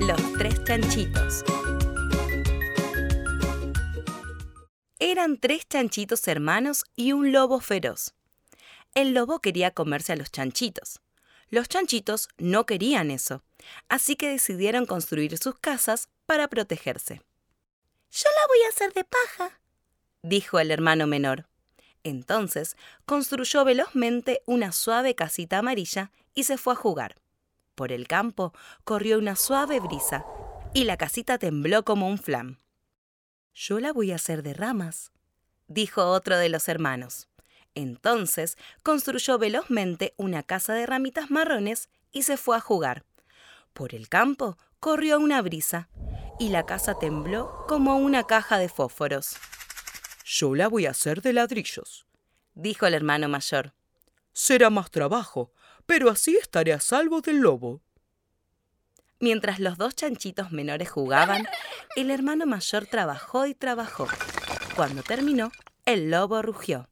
Los tres chanchitos. Eran tres chanchitos hermanos y un lobo feroz. El lobo quería comerse a los chanchitos. Los chanchitos no querían eso, así que decidieron construir sus casas para protegerse. «Yo la voy a hacer de paja», dijo el hermano menor. Entonces construyó velozmente una suave casita amarilla y se fue a jugar. Por el campo corrió una suave brisa y la casita tembló como un flan. «Yo la voy a hacer de ramas», dijo otro de los hermanos. Entonces construyó velozmente una casa de ramitas marrones y se fue a jugar. Por el campo corrió una brisa y la casa tembló como una caja de fósforos. «Yo la voy a hacer de ladrillos», dijo el hermano mayor. «Será más trabajo, pero así estaré a salvo del lobo». Mientras los dos chanchitos menores jugaban, el hermano mayor trabajó y trabajó. Cuando terminó, el lobo rugió.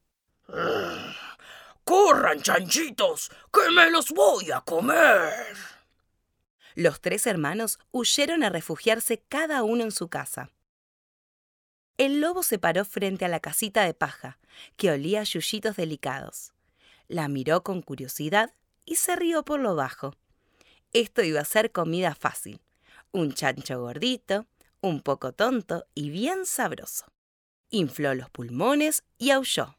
¡Corran, chanchitos, que me los voy a comer! Los tres hermanos huyeron a refugiarse cada uno en su casa. El lobo se paró frente a la casita de paja, que olía a yuyitos delicados. La miró con curiosidad y se rió por lo bajo. Esto iba a ser comida fácil. Un chancho gordito, un poco tonto y bien sabroso. Infló los pulmones y aulló.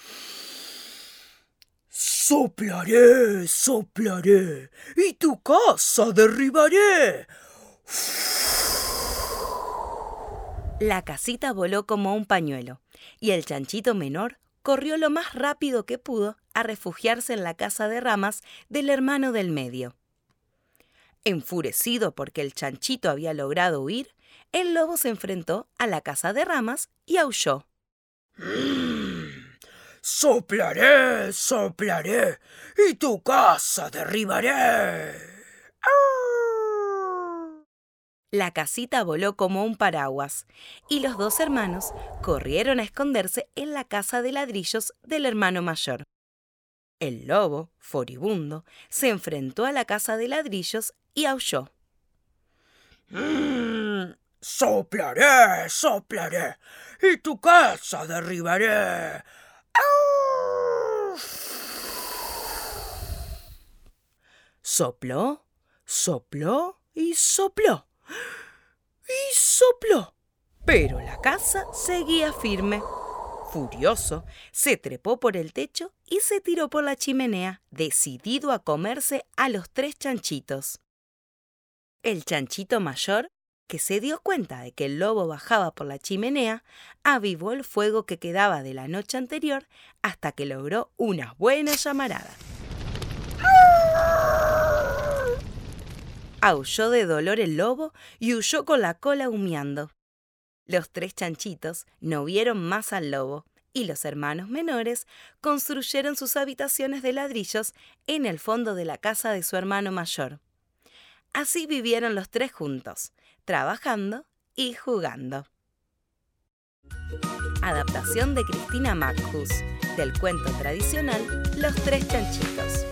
Soplaré, soplaré, y tu casa derribaré. La casita voló como un pañuelo, y el chanchito menor corrió lo más rápido que pudo a refugiarse en la casa de ramas del hermano del medio. Enfurecido porque el chanchito había logrado huir, el lobo se enfrentó a la casa de ramas y aulló. Soplaré, soplaré, y tu casa derribaré. La casita voló como un paraguas, y los dos hermanos corrieron a esconderse en la casa de ladrillos del hermano mayor. El lobo, furibundo, se enfrentó a la casa de ladrillos y aulló. Soplaré, soplaré, y tu casa derribaré. Sopló, sopló y sopló. Y sopló. Pero la casa seguía firme. Furioso, se trepó por el techo y se tiró por la chimenea, decidido a comerse a los tres chanchitos. El chanchito mayor, que se dio cuenta de que el lobo bajaba por la chimenea, avivó el fuego que quedaba de la noche anterior hasta que logró una buena llamarada. Aulló de dolor el lobo y huyó con la cola humeando. Los tres chanchitos no vieron más al lobo y los hermanos menores construyeron sus habitaciones de ladrillos en el fondo de la casa de su hermano mayor. Así vivieron los tres juntos, trabajando y jugando. Adaptación de Cristina Mackhus, del cuento tradicional Los tres chanchitos.